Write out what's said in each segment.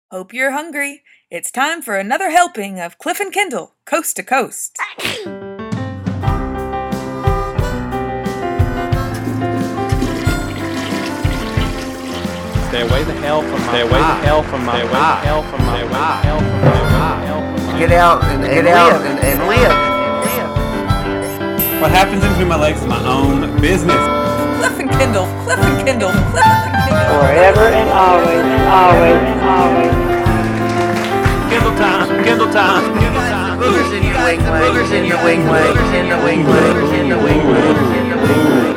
Hope you're hungry. It's time for another helping of Cliff and Kendall, Coast to Coast. Stay away the hell from my Get out and live. What happens in between my legs is my own business. Cliff and Kendall, Cliff and Kendall, Cliff and Kendall. Forever and always, always, always. Kendall time. Boogers in your wing, boogers in your wing, boogers in the wing, boogers in the wing, boogers in the wing.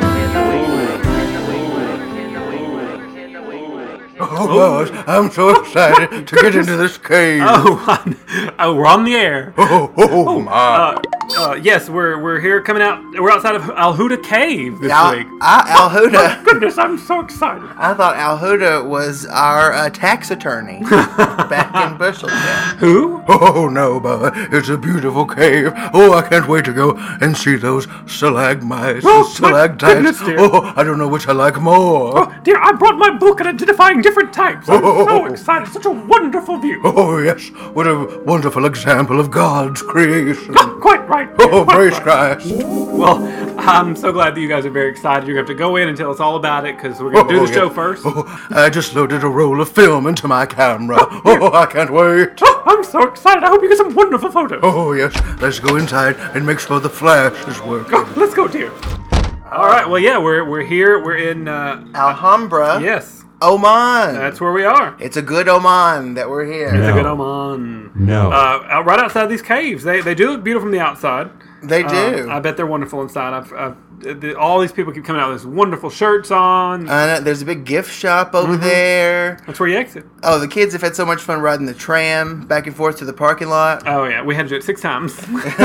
Oh gosh, I'm so excited to get into this cave. Oh, we're on the air. Oh my. Yes, we're here coming out. We're outside of Alhuda Cave this week. Alhuda. Goodness, I'm so excited. I thought Alhuda was our tax attorney back in Bushelton. Who? Oh no, Bubba, it's a beautiful cave. Oh, I can't wait to go and see those stalagmites and stalactites. Goodness, dear. Oh, I don't know which I like more. Oh, dear, I brought my book on identifying different types. I'm so excited. Such a wonderful view. Oh yes, what a wonderful example of God's creation. Quite right. Oh, Quite praise right. Christ. Well, I'm so glad that you guys are very excited. You're going to have to go in and tell us all about it because we're going to do the show first. Oh, I just loaded a roll of film into my camera. Oh, I can't wait. Oh, I'm so excited. I hope you get some wonderful photos. Oh, yes. Let's go inside and make sure the flash is working. Oh, let's go, dear. All right. Well, yeah, we're here. We're in... Alhambra. Yes. Oman. That's where we are. It's a good Oman that we're here. It's a good Oman. No. Right outside these caves. They do look beautiful from the outside. They do. I bet they're wonderful inside. All these people keep coming out with these wonderful shirts on. There's a big gift shop over there. That's where you exit. Oh, the kids have had so much fun riding the tram back and forth to the parking lot. Oh, yeah. We had to do it 6 times.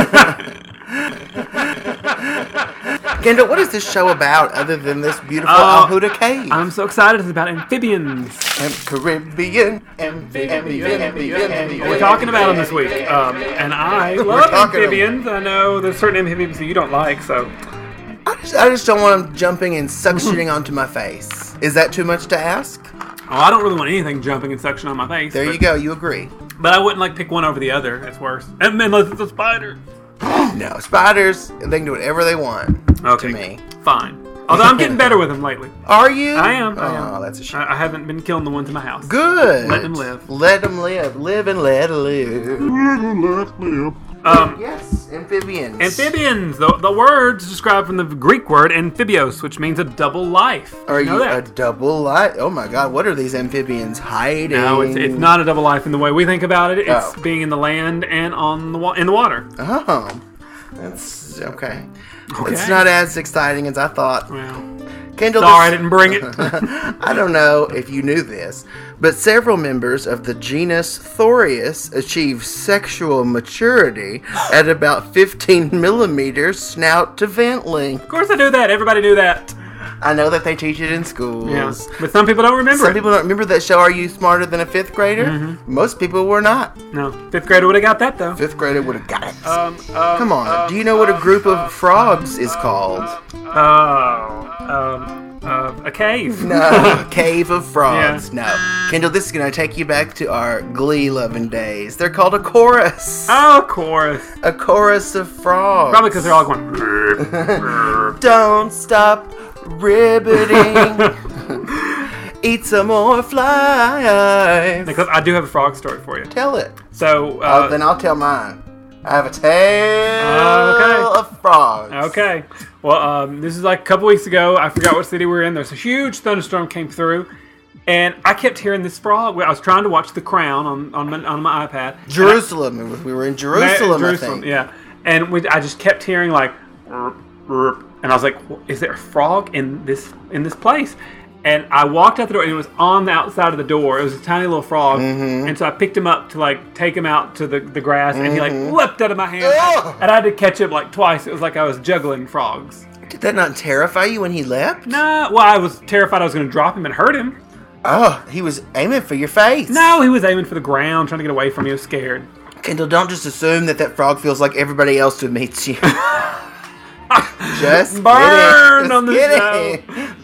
Kendall, what is this show about other than this beautiful Alhuda cave? I'm so excited. It's about amphibians. Caribbean. We're talking about them this week. And I love amphibians. I know there's certain amphibians that you don't like, so... I just don't want them jumping and suctioning onto my face. Is that too much to ask? Oh, I don't really want anything jumping and suction on my face. There you go. You agree. But I wouldn't pick one over the other. It's worse. Unless it's a spider. No, spiders, they can do whatever they want to me. Fine. Although I'm getting better with them lately. Are you? I am. Oh, that's a shame. I haven't been killing the ones in my house. Good. Let them live. Let them live. Live and let live. Yes, amphibians. Amphibians. The word's described from the Greek word amphibios, which means a double life. Are you know a that? double life? Oh my God, what are these amphibians hiding? No, it's not a double life in the way we think about it. It's being in the land and on in the water. Oh, that's okay. It's not as exciting as I thought. Well, Kendall, sorry, I didn't bring it. I don't know if you knew this, but several members of the genus Thoreus achieve sexual maturity at about 15 millimeters snout to vent length. Of course I do that. Everybody do that. I know that they teach it in schools. Yeah, but some people don't remember Some it. people don't remember that show, Are You Smarter Than a Fifth Grader? Mm-hmm. Most people were not. No, 5th grader would have got that, though. Fifth grader would have got it. Come on. Do you know what a group of frogs is called? A cave. No, cave of frogs. Yeah. No. Kendall, this is going to take you back to our glee-loving days. They're called a chorus. Oh, chorus. A chorus of frogs. Probably because they're all going... Don't stop ribbiting. Eat some more flies. Because I do have a frog story for you. Tell it. So... then I'll tell mine. I have a tale of frogs. Okay. Well, this is a couple weeks ago. I forgot what city we were in. There's a huge thunderstorm came through. And I kept hearing this frog. I was trying to watch The Crown on my iPad. Jerusalem. We were in Jerusalem, I think. Yeah. And I just kept hearing "Rrp, rrp," and I was like, is there a frog in this place? And I walked out the door, and it was on the outside of the door. It was a tiny little frog. Mm-hmm. And so I picked him up to take him out to the grass, and he leapt out of my hand. And I had to catch him twice. It was like I was juggling frogs. Did that not terrify you when he leapt? Nah, well, I was terrified I was going to drop him and hurt him. Oh, he was aiming for your face. No, he was aiming for the ground, trying to get away from me. I was scared. Kendall, don't just assume that frog feels like everybody else who meets you. Just burn kidding. on the show.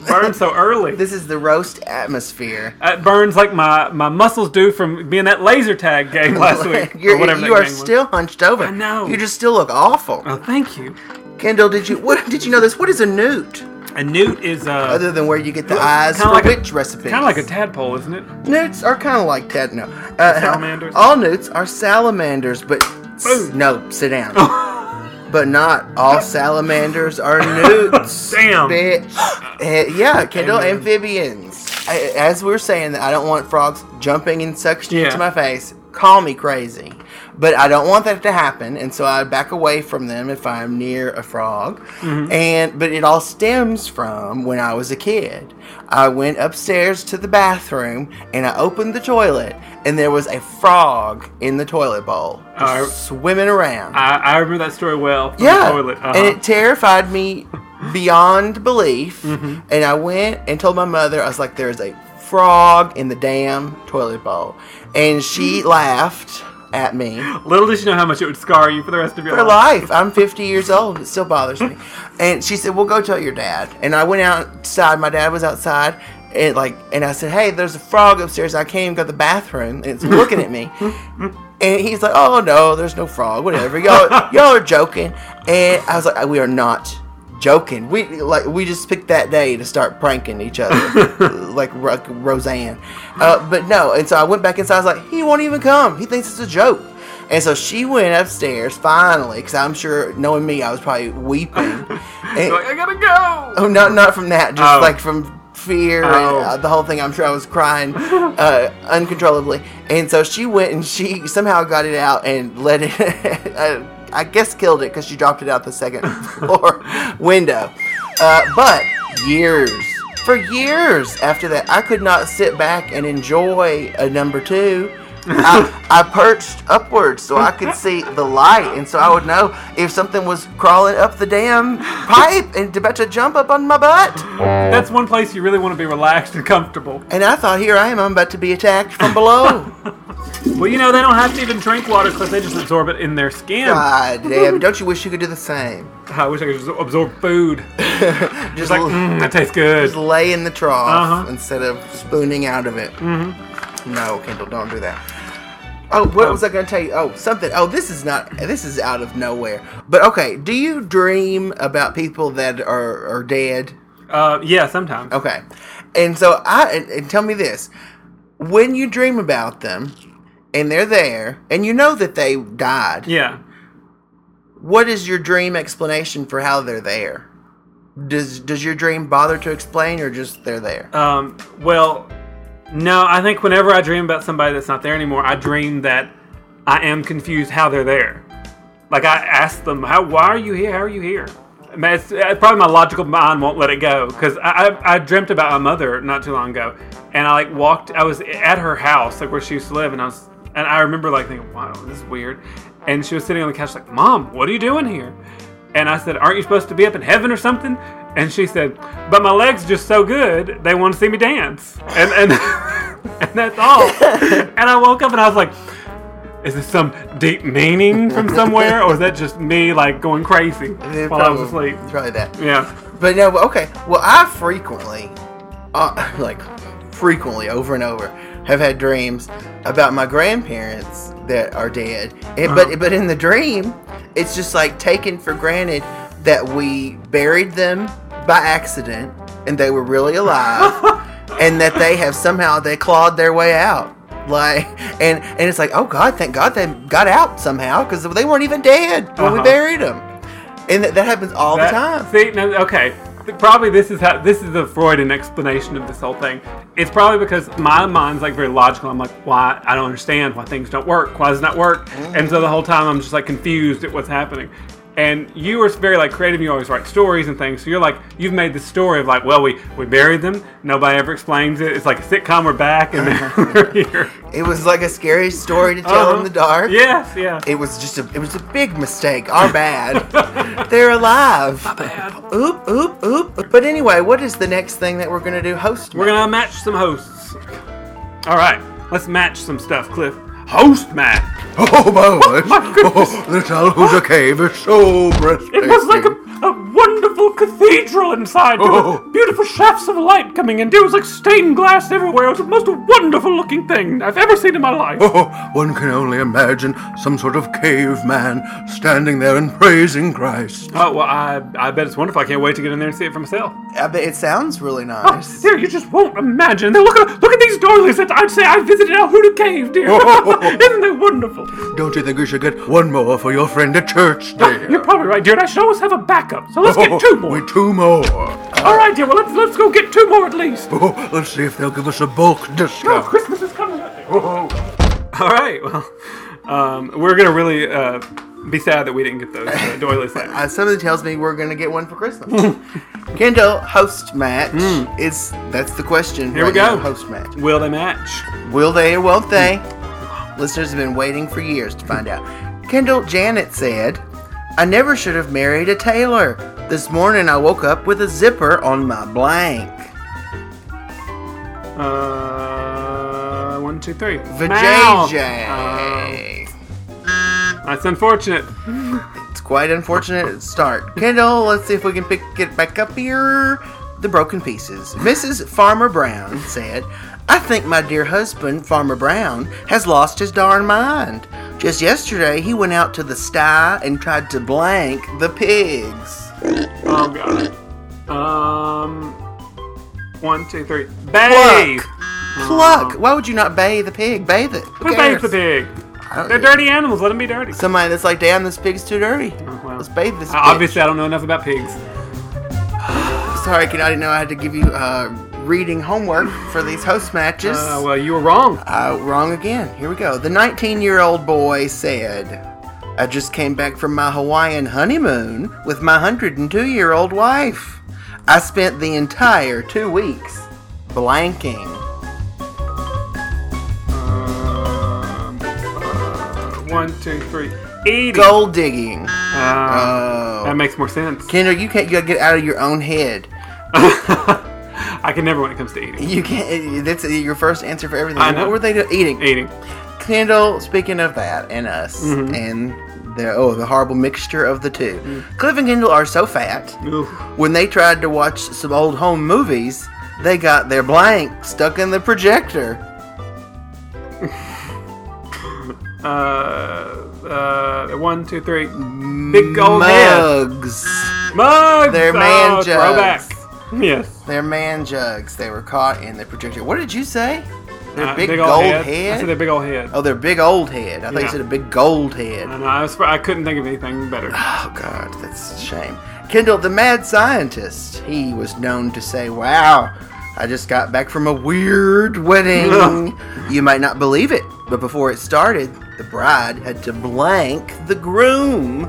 burns so early. This is the roast atmosphere. It burns like my muscles do from being that laser tag game last week. You or whatever are still hunched over. I know. You just still look awful. Oh, thank you. Kendall, did you know this? What is a newt? A newt is Other than where you get the eyes for witch recipes. Kind of like a tadpole, isn't it? Newts are kind of like Salamanders? All newts are salamanders, but no, sit down. But not all salamanders are newts. Damn. Bitch. Yeah, Kendall, amphibians. As we were saying, I don't want frogs jumping and suctioning into my face. Call me crazy. But I don't want that to happen, and so I back away from them if I'm near a frog. Mm-hmm. But it all stems from when I was a kid. I went upstairs to the bathroom, and I opened the toilet, and there was a frog in the toilet bowl, swimming around. I remember that story well. From Yeah, the toilet. and it terrified me beyond belief. Mm-hmm. And I went and told my mother, I was like, "There's a frog in the damn toilet bowl," and she laughed at me. Little did you know how much it would scar you for the rest of your life. I'm 50 years old. It still bothers me. And she said, "Well, go tell your dad." And I went outside. My dad was outside. And I said, "Hey, there's a frog upstairs. I can't even go to the bathroom." And it's looking at me. And he's like, "Oh, no, there's no frog. Whatever. Y'all are joking." And I was like, "We are not joking. We just picked that day to start pranking each other." like Roseanne. But no. And so I went back inside. I was like, "He won't even come. He thinks it's a joke." And so she went upstairs finally, because I'm sure, knowing me, I was probably weeping. And, like, "I gotta go." Oh, not from that. Just like from fear and the whole thing. I'm sure I was crying uncontrollably. And so she went and she somehow got it out and let it, I guess killed it because she dropped it out the second floor window. But for years after that, I could not sit back and enjoy a number two. I perched upwards so I could see the light, and so I would know if something was crawling up the damn pipe and about to jump up on my butt. That's one place you really want to be relaxed and comfortable. And I thought, here I am, I'm about to be attacked from below. Well, they don't have to even drink water because they just absorb it in their skin. God damn, don't you wish you could do the same? I wish I could just absorb food. just like, that tastes good. Just lay in the trough instead of spooning out of it. Mm-hmm. No, Kendall, don't do that. Oh, what was I going to tell you? Oh, something. Oh, this is out of nowhere. But okay, do you dream about people that are dead? Yeah, sometimes. Okay. And so and tell me this. When you dream about them and they're there and you know that they died. Yeah. What is your dream explanation for how they're there? Does your dream bother to explain, or just they're there? Well, no, I think whenever I dream about somebody that's not there anymore, I dream that I am confused how they're there. Like, I ask them, why are you here? How are you here? I mean, it's probably my logical mind won't let it go, because I dreamt about my mother not too long ago, and I was at her house, like where she used to live, and I remember like thinking, wow, this is weird. And she was sitting on the couch like, "Mom, what are you doing here?" And I said, "Aren't you supposed to be up in heaven or something?" And she said, "But my leg's just so good, they want to see me dance." And and that's all. And I woke up and I was like, is this some deep meaning from somewhere? Or is that just me like going crazy while I was asleep? Try that. Yeah. But no, okay. Well, I frequently over and over, have had dreams about my grandparents that are dead. But in the dream, it's just like taken for granted that we buried them by accident and they were really alive and that they have somehow clawed their way out. Like, and it's like, oh God, thank God they got out somehow, because they weren't even dead when we buried them. And that happens all the time. See, now, okay. Probably this is the Freudian explanation of this whole thing. It's probably because my mind's like very logical. I'm like, why? I don't understand why things don't work. Why does it not work? Mm-hmm. And so the whole time I'm just like confused at what's happening. And you are very like creative. You always write stories and things. So you're like, you've made this story of like, well, we buried them. Nobody ever explains it. It's like a sitcom. We're back and we're here. It was like a scary story to tell in the dark. Yes, yeah. It was a big mistake. Our bad. They're alive. My bad. Oop. But anyway, what is the next thing that we're gonna do? We're gonna match some hosts. All right, let's match some stuff, Cliff. Host match. Oh, my my goodness. the Talhouser Cave is so breathtaking. It was like a wonderful cathedral inside. There were beautiful shafts of light coming in. There was like stained glass everywhere. It was the most wonderful looking thing I've ever seen in my life. Oh, one can only imagine some sort of caveman standing there and praising Christ. Oh, well, I bet it's wonderful. I can't wait to get in there and see it for myself. I bet it sounds really nice. Dear, you just won't imagine. Look at these doilies that I'd say I visited Alhuda Cave, dear. Isn't that wonderful? Don't you think we should get one more for your friend at church, dear? You're probably right, dear. And I should always have a backup. So let's get two more. Wait, 2 more. All right, dear. Well, let's go get 2 more at least. Oh, let's see if they'll give us a bulk Oh, discount. Christmas is coming up there. All right. Well, we're gonna really be sad that we didn't get those doilies. Something tells me we're going to get one for Christmas. Kendall, host match. That's the question. Here we go. Host match. Will they match? Will they or won't they? Listeners have been waiting for years to find out. Kendall, Janet said, I never should have married a tailor. This morning I woke up with a zipper on my blank. 1, 2, 3. Vajayjay. That's unfortunate. It's quite unfortunate start. Kendall, let's see if we can pick it back up here. The broken pieces. Mrs. Farmer Brown said, I think my dear husband, Farmer Brown, has lost his darn mind. Just yesterday, he went out to the sty and tried to blank the pigs. Oh, God. 1, 2, 3. Bathe! Pluck! Why would you not bathe the pig? Bathe it. Who bathes the pig? They're dirty animals. Let them be dirty. Somebody that's like, damn, this pig's too dirty. Well, Let's bathe this pig. obviously, I don't know enough about pigs. Sorry, I didn't know I had to give you reading homework for these host matches. Well, you were wrong. Wrong again. Here we go. The 19-year-old boy said, I just came back from my Hawaiian honeymoon with my 102-year-old wife. I spent the entire 2 weeks blanking. 1, 2, 3. Eating. Gold digging. That makes more sense. Kendall, you gotta get out of your own head. I can never when it comes to eating. You can't. That's your first answer for everything. I know. What were they doing? Eating. Eating. Kendall, speaking of that and us and the horrible mixture of the two. Cliff and Kendall are so fat. Oof. When they tried to watch some old home movies, they got their blank stuck in the projector. 1, 2, 3. Big gold head. Mugs. Mugs. They're man jugs. Throwback. Yes. They're man jugs. They were caught in the projector. What did you say? Their big old gold I head? said their big old head. Oh, their big old head. I thought you Yeah. said a big gold head. I know. I couldn't think of anything better. Oh, God, that's a shame. Kendall, the mad scientist, he was known to say, wow, I just got back from a weird wedding. You might not believe it, but before it started, the bride had to blank the groom.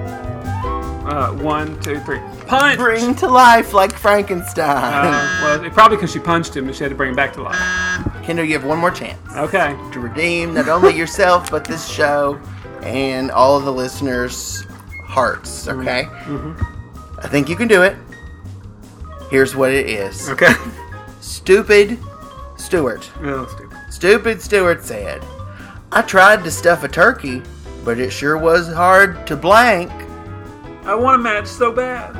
1, 2, 3. Punch. Bring to life like Frankenstein. Well, probably because she punched him and she had to bring him back to life. Kendall, you have one more chance Okay. to redeem not only yourself, but this show and all of the listeners' hearts, okay? I think you can do it. Here's what it is. Okay. Stupid Stewart. Oh, stupid. Stupid Stewart said, I tried to stuff a turkey, but it sure was hard to blank. I want a match so bad.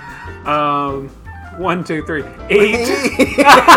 1, 2, 3. Eat.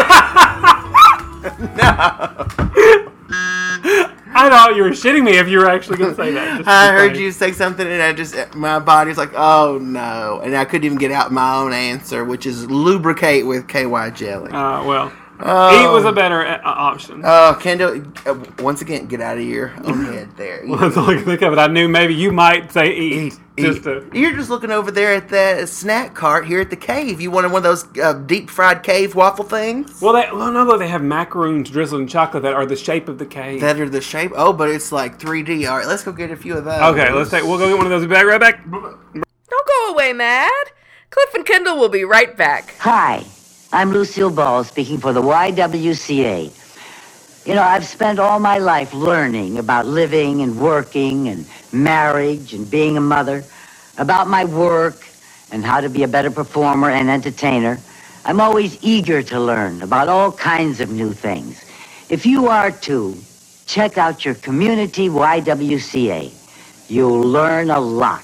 I thought you were shitting me if you were actually going to say that. Just I to be heard funny. you say something and my body's like, oh no. And I couldn't even get out my own answer, which is lubricate with KY jelly. Well, eat was a better option. Oh, Kendall, once again, get out of your own head there. Well, that's all I can think of it. I knew maybe you might say eat. You're just looking over there at the snack cart here at the cave. You wanted one of those deep fried cave waffle things? Well, no, they have macaroons drizzled in chocolate that are the shape of the cave. That are the shape? Oh, but it's like 3D. All right, let's go get a few of those. Okay, we'll go get one of those. Be back, right back. Don't go away, Mad. Cliff and Kendall will be right back. Hi, I'm Lucille Ball speaking for the YWCA. You know, I've spent all my life learning about living and working and marriage and being a mother, about my work and how to be a better performer and entertainer. I'm always eager to learn about all kinds of new things. If you are too, check out your community YWCA. You'll learn a lot.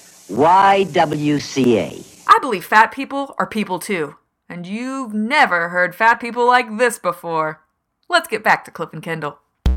YWCA. I believe fat people are people too. And you've never heard fat people like this before. Let's get back to Cliff and Kendall.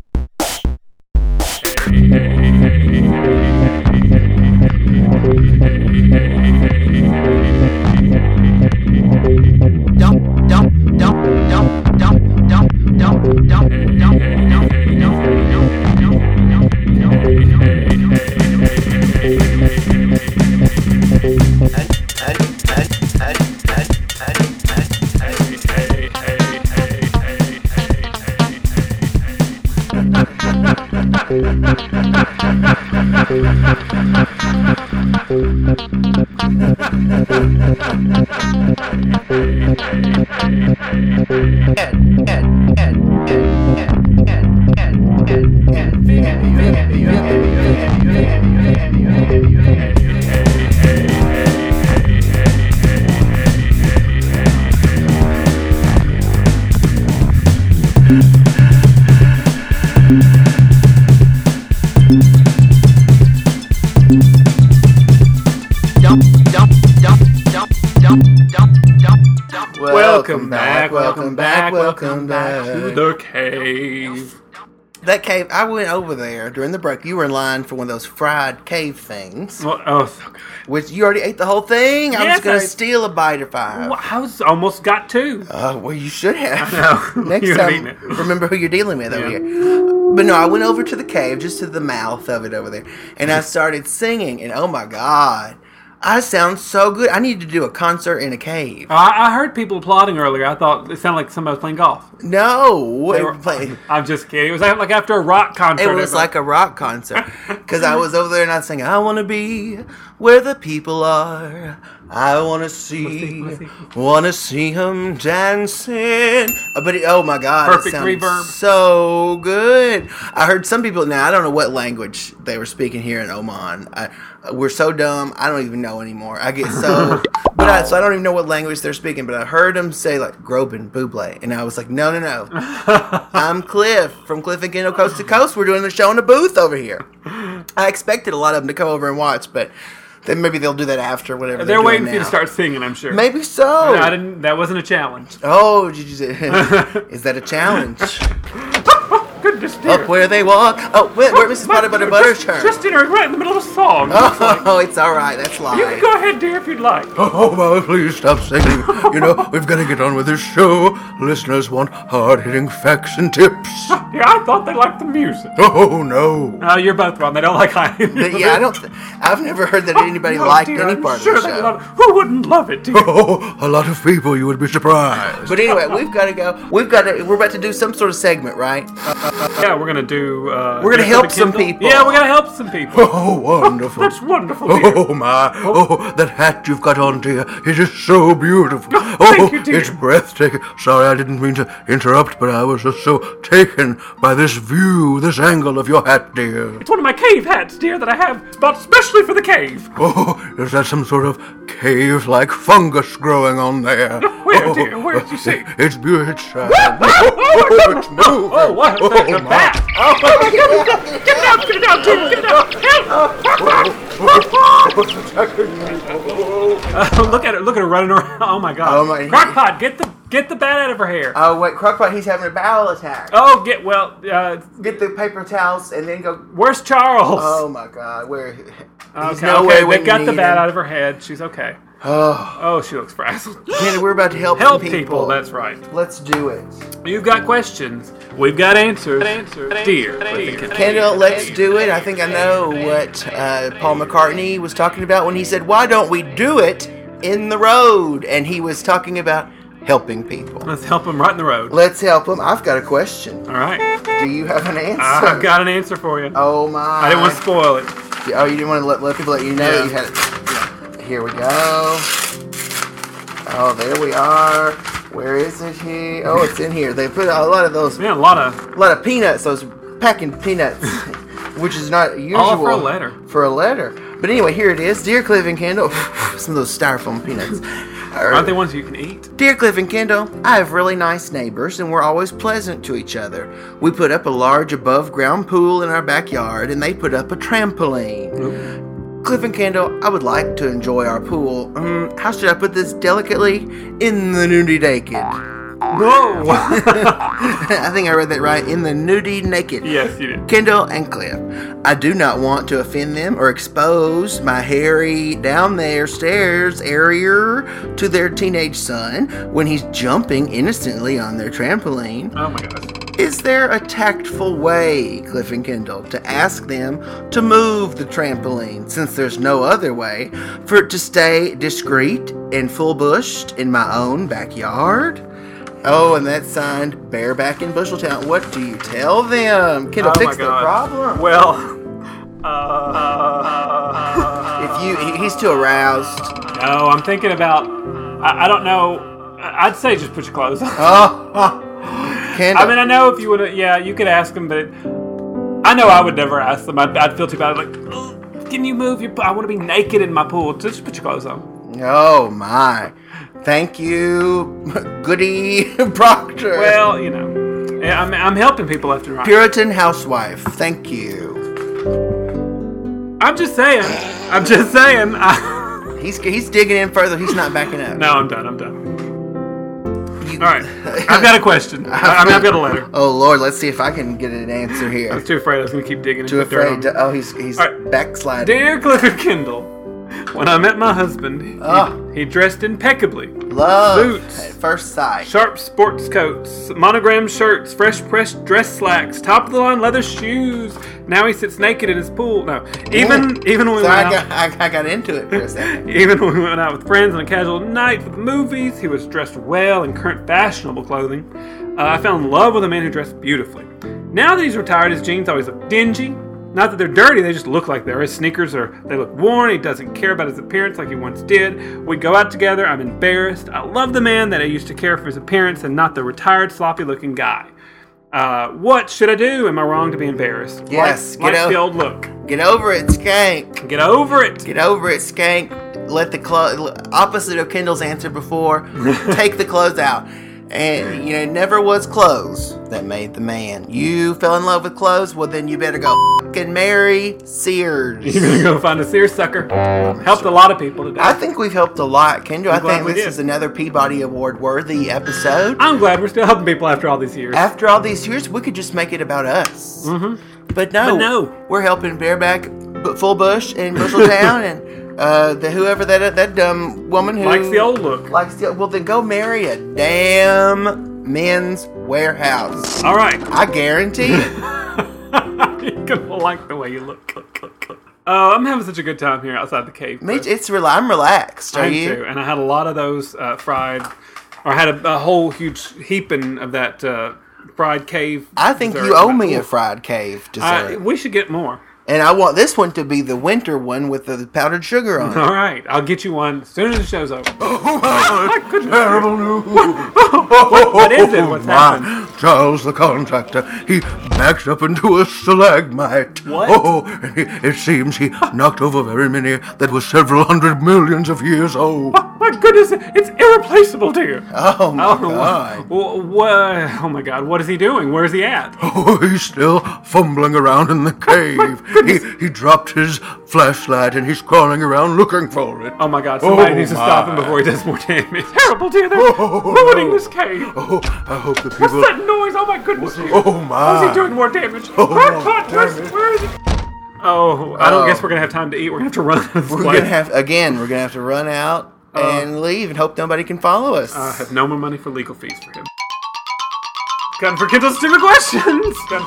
Welcome back to the cave. That cave, I went over there during the break. You were in line for one of those fried cave things. Well, oh, so good. Which you already ate the whole thing? I was going to steal a bite or five. Well, I almost got two. Well, you should have. I know. Next You time, have eaten it. remember who you're dealing with over here. But no, I went over to the cave, just to the mouth of it over there, and I started singing, and oh my God, I sound so good. I need to do a concert in a cave. I heard people applauding earlier. I thought it sounded like somebody was playing golf. No. I'm just kidding. It was like after a rock concert. It was like a rock concert. Because I was over there and I was singing, I want to be where the people are. I want to see them dancing. But oh my God. Perfect it sounded reverb. So good. I heard some people, now I don't know what language they were speaking here in Oman. We're so dumb, I don't even know anymore. I get so... so I don't even know what language they're speaking, but I heard them say like Groban, Buble. And I was like, no. I'm Cliff from Cliff and Kendall Coast to Coast. We're doing a show in a booth over here. I expected a lot of them to come over and watch, but then maybe they'll do that after whatever They're waiting now. for you to start singing, I'm sure. Maybe so. That wasn't a challenge. Oh, did you say, is that a challenge? Goodness dear. Up where they walk. Oh, where Mrs. Butter Butter's turn. Just entering right in the middle of a song. Oh, it's all right. That's live. You can go ahead, dear, if you'd like. Oh, Mama, please stop singing. You know, we've got to get on with this show. Listeners want hard-hitting facts and tips. Yeah, I thought they liked the music. Oh, no. You're both wrong. They don't like high. Yeah, I've never heard that anybody liked any part of the show. Who wouldn't love it, dear? Oh, a lot of people. You would be surprised. But anyway, we've got to go. We're about to do some sort of segment, right? Yeah, we're going to do... we're going to help some people. Yeah, we're going to help some people. Oh, wonderful. That's wonderful, dear. Oh, my. Oh, that hat you've got on, dear. It is so beautiful. Thank you, dear. It's breathtaking. Sorry, I didn't mean to interrupt, but I was just so taken by this view, this angle of your hat, dear. It's one of my cave hats, dear, that I have bought specially for the cave. Oh, is that some sort of cave-like fungus growing on there? Where, dear? Where did you see? It's beautiful. It's moving. Oh, what? The bat. Oh, my goodness. Get it out, dear. Get it out. Help. Look at her running around. Oh, my God. Oh, my. Crockpot, get the bat out of her hair. Oh, wait, Crockpot, he's having a bowel attack. Oh, get the paper towels and then go. Where's Charles? Oh, my God. Where? Okay, they got the bat out of her head. She's okay. Oh, she looks frazzled. Kenny, we're about to help people. That's right. Let's do it. You've got questions. We've got answers. Dear. Kendall, let's do it. I think I know what Paul McCartney was talking about when he said, why don't we do it in the road? And he was talking about helping people. Let's help them right in the road. Let's help them. I've got a question. All right. Do you have an answer? I've got an answer for you. Oh, my. I didn't want to spoil it. Oh, you didn't want to let people let you know that you had it. Here we go. Oh, there we are. Where is it here? Oh, it's in here. They put a lot of those. Yeah, a lot of peanuts. Those packing peanuts, which is not usual. All for a letter. For a letter. But anyway, here it is. Dear Cliff and Kendall. Some of those styrofoam peanuts. Aren't they ones you can eat? Dear Cliff and Kendall, I have really nice neighbors and we're always pleasant to each other. We put up a large above-ground pool in our backyard and they put up a trampoline. Cliff and Kendall, I would like to enjoy our pool. How should I put this delicately? In the nudie naked. No! I think I read that right. In the nudie naked. Yes, you did. Kendall and Cliff, I do not want to offend them or expose my hairy down there stairs area to their teenage son when he's jumping innocently on their trampoline. Oh my gosh. Is there a tactful way, Cliff and Kendall, to ask them to move the trampoline, since there's no other way, for it to stay discreet and full-bushed in my own backyard? Oh, and that's signed Bareback in Busheltown. What do you tell them? Kendall, fix the problem. Well, He's too aroused. no, I'm thinking about, I don't know, I'd say just put your clothes on. Kendall. I mean, I know if you would, yeah, you could ask them, but I know I would never ask them. I'd feel too bad. Like, can you move your? I want to be naked in my pool. Just put your clothes on. Oh my! Thank you, Goody Proctor. Well, you know, I'm helping people left and right. Puritan housewife. Thank you. I'm just saying. He's digging in further. He's not backing up. No, I'm done. All right, I've got a question. I've got a letter. Oh Lord, let's see if I can get an answer here. I was too afraid I was going to keep digging. Too into the afraid. dirt. He's All right. backsliding. Dear Cliff and Kendall, when I met my husband, he dressed impeccably. Love Boots. at first sight. Sharp sports coats, monogrammed shirts, fresh pressed dress slacks, top of the line leather shoes. Now he sits naked in his pool. No, even when we went out, I got into it for a second. even when we went out with friends on a casual night for the movies, he was dressed well in current fashionable clothing. I fell in love with a man who dressed beautifully. Now that he's retired, his jeans always look dingy. Not that they're dirty, they just look like they're. His sneakers they look worn. He doesn't care about his appearance like he once did. We go out together. I'm embarrassed. I love the man that I used to care for his appearance and not the retired, sloppy-looking guy. What should I do? Am I wrong to be embarrassed? Yes, like the old look. Get over it, skank. Get over it. Get over it, skank. Let the opposite of Kendall's answer before. Take the clothes out. And, it never was clothes that made the man. You fell in love with clothes? Well, then you better go fucking marry Sears. You're going to go find a seersucker. Helped a lot of people today. I think we've helped a lot, Kendall. I think this did. is another Peabody Award-worthy episode. I'm glad we're still helping people after all these years. After all these years, we could just make it about us. Mm-hmm. But no, we're helping Bareback, Full Bush, and Busheltown, and whoever that dumb woman who likes the old look. Well, then go marry a damn Men's Warehouse. All right, I guarantee it. You're gonna like the way you look. I'm having such a good time here outside the cave. I'm relaxed. Are you? Too, and I had a lot of those fried, or I had a whole huge heaping of that fried cave. I think dessert. you owe me a fried cave dessert. We should get more. And I want this one to be the winter one with the powdered sugar on it. All right, I'll get you one as soon as the show's over. Oh, my goodness. Terrible news. What is it? What's happened? Charles the contractor, he backed up into a stalagmite. What? And it seems he knocked over very many that were several hundred millions of years old. Oh, my goodness, it's irreplaceable, dear. Oh, my God. Oh, my God, what is he doing? Where is he at? Oh, he's still fumbling around in the cave. He dropped his flashlight and he's crawling around looking for it. Oh my God, somebody needs to stop him before he does more damage. Terrible, dear, they're ruining this cave. Oh, I hope the people... What's that noise? Oh my goodness, dear. Oh my. How's he doing more damage? Where is he? Oh, I don't guess we're going to have time to eat. We're going to have to run out of this place. We're going to have to run out and leave and hope nobody can follow us. I have no more money for legal fees for him. Time for Kendall's stupid questions. What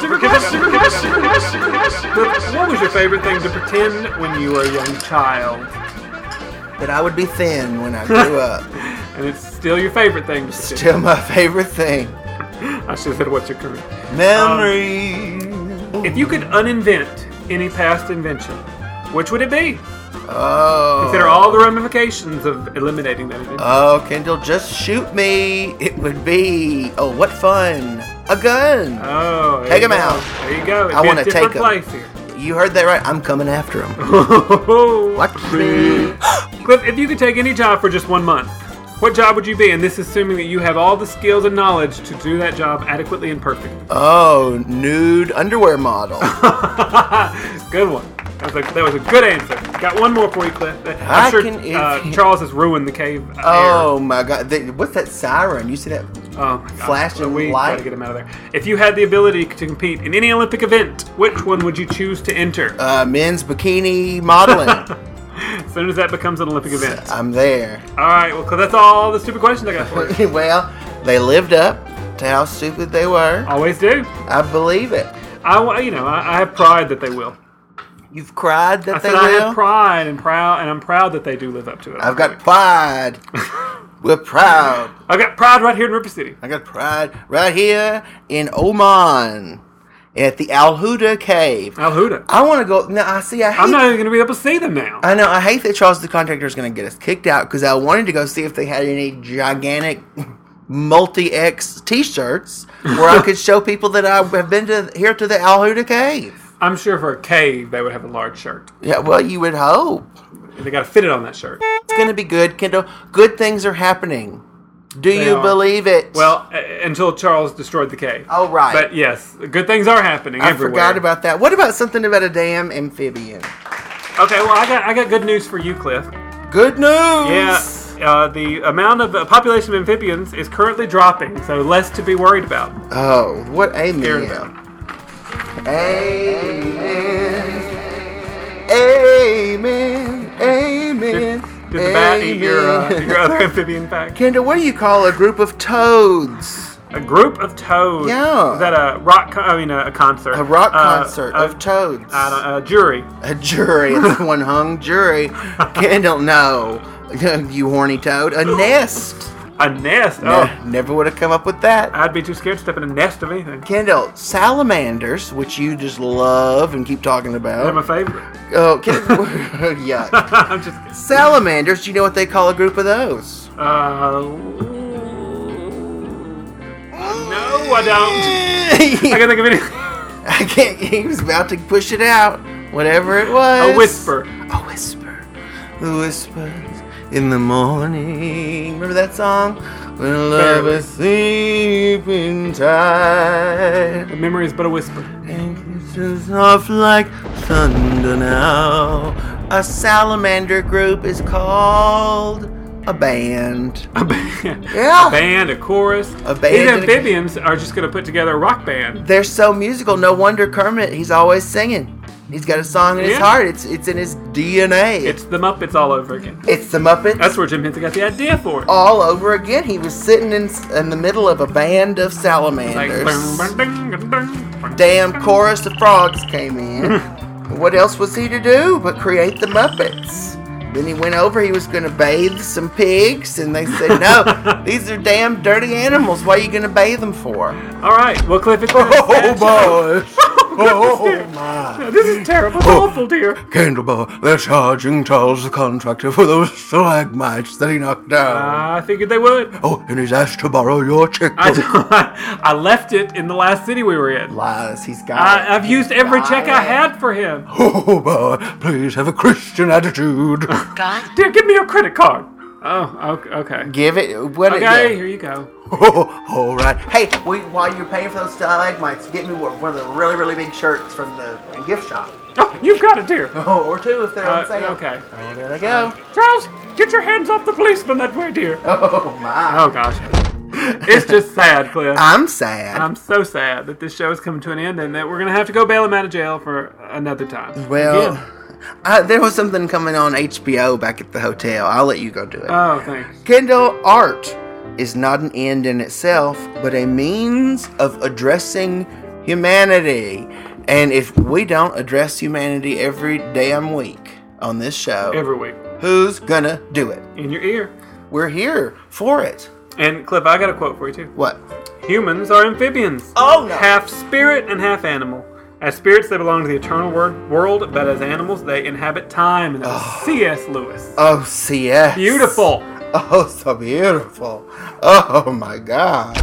was your favorite thing to pretend when you were a young child? That I would be thin when I grew up. And it's still your favorite thing to pretend. Still my favorite thing. I should have said what's your current Memories. If you could uninvent any past invention, which would it be? Oh. Consider all the ramifications of eliminating that invention. Oh, Kendall, just shoot me. It would be, what fun. A gun. Oh, take him out. There you go. I want to take him. Place here. You heard that right. I'm coming after him. Watch me. Cliff, if you could take any job for just 1 month, what job would you be? And this is assuming that you have all the skills and knowledge to do that job adequately and perfectly. Oh, nude underwear model. Good one. That was a good answer. Got one more for you, Cliff. I I'm sure can- if- Charles has ruined the cave. Oh my God! What's that siren? You see that? Oh my God. Flashing we light. Gotta get him out of there. If you had the ability to compete in any Olympic event, which one would you choose to enter? Men's bikini modeling. As soon as that becomes an Olympic event. I'm there. All right. Well, Cliff, that's all the stupid questions I got for you. Well, they lived up to how stupid they were. Always do. I believe it. I have pride that they will. You've cried that I they said I will. have pride and I'm proud that they do live up to it. I've got pride. We're proud. I've got pride right here in River City. I got pride right here in Oman at the Al Huda Cave. Al Huda. I want to go. Now, I hate. I'm not even going to be able to see them now. I know. I hate that Charles the Contractor is going to get us kicked out because I wanted to go see if they had any gigantic multi-X T-shirts where I could show people that I have been to the Al Huda Cave. I'm sure for a cave, they would have a large shirt. Yeah, well, you would hope. They got to fit it on that shirt. It's going to be good, Kendall. Good things are happening. Do They you are. believe it? Well, until Charles destroyed the cave. Oh, right. But yes, good things are happening I everywhere. forgot about that. What about something about a damn amphibian? Okay, well, I got good news for you, Cliff. Good news! Yeah, the amount of population of amphibians is currently dropping, so less to be worried about. Oh, what Scared amen. about. Amen. Amen. Amen. Did the bat eat your other amphibian fact? Kendall, what do you call a group of toads? A group of toads. Yeah. Is that a a concert? A rock concert of toads. A jury. A jury. It's one hung jury. Kendall, no. You horny toad. A nest. A nest. Oh, Never would have come up with that. I'd be too scared to step in a nest of anything. Kendall, salamanders, which you just love and keep talking They're about. my favorite. Oh, yeah. I'm just kidding. Salamanders, do you know what they call a group of those? No, I don't. I can't think of anything. I can't. He was about to push it out. Whatever it was. A whisper. A whisper. The whispers in the morning. Remember that song? When love Barely. is sleeping tight. The memory is but a whisper. And kisses off like thunder now. A salamander group is called a band. A band. Yeah. A band, a chorus. A band These and a- amphibians are just going to put together a rock band. They're so musical. No wonder Kermit, he's always singing. He's got a song in his Yeah. heart. It's in his DNA. It's the Muppets all over again. It's the Muppets. That's where Jim Henson got the idea for it. all over again. He was sitting in the middle of a band of Like, salamanders. bung, bung, bung, bung, bung. Damn chorus of frogs came in. What else was he to do but create the Muppets? Then he went over, he was going to bathe some pigs, and they said, no, these are damn dirty animals. What are you going to bathe them for? All right. Well, Cliff, it's been a Oh, sad show. boy. Oh, my. This is terrible. It's awful, dear. Candleboy, they're charging Charles the Contractor for those stalagmites that he knocked down. I figured they would. Oh, and he's asked to borrow your checkbook. I left it in the last city we were in. Lies, he's got it. I've used every check I had for him. Oh, boy, please have a Christian attitude. Dear, give me your credit card. Oh, okay. Give it. What Okay, here you go. Oh, all right. Hey, while you're paying for those stalagmites, get me one of the really, really big shirts from the gift shop. Oh, you've got it, dear. Oh, or two if they're on sale. Okay. Oh, there they go. Charles, get your hands off the policeman that way, dear. Oh, my. Oh, gosh. It's just sad, Cliff. I'm sad. I'm so sad that this show is coming to an end and that we're going to have to go bail him out of jail for another time. Well, Again. there was something coming on HBO back at the hotel. I'll let you go do it. Oh, thanks. Kendall, art is not an end in itself, but a means of addressing humanity. And if we don't address humanity every damn week on this show, Every week. who's gonna do it? In your ear. We're here for it. And, Cliff, I got a quote for you, too. What? Humans are amphibians. Oh, no. Half spirit and half animal. As spirits, they belong to the eternal world, but as animals, they inhabit time. And that was C.S. Lewis. Oh, CS. Beautiful. Oh, so beautiful. Oh, my God.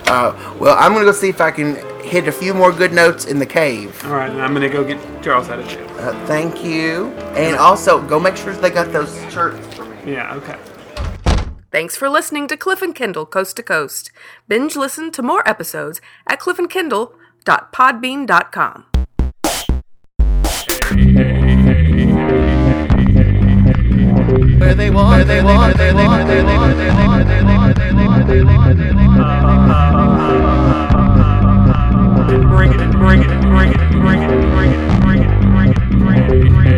Well, I'm going to go see if I can hit a few more good notes in the cave. All right, and I'm going to go get Charles out of jail. Thank you. And also, go make sure they got those shirts for me. Yeah, okay. Thanks for listening to Cliff and Kindle Coast to Coast. Binge listen to more episodes at cliffandkindle.podbean.com. Where they want, they want, they want, they want, they want, they want, they want, they want, they want. Bring it, bring it, bring it, bring it, bring it, bring it, bring it, bring it,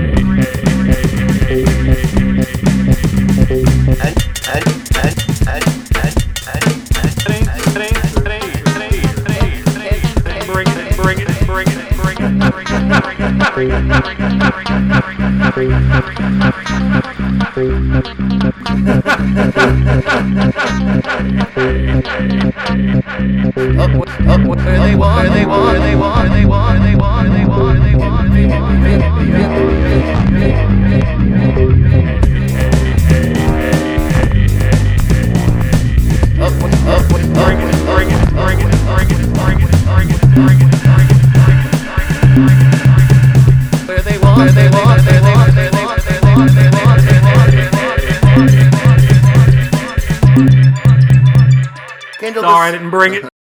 Up where they want, they want, they want, they want, they want, they want, they want, they Sorry, I didn't bring it.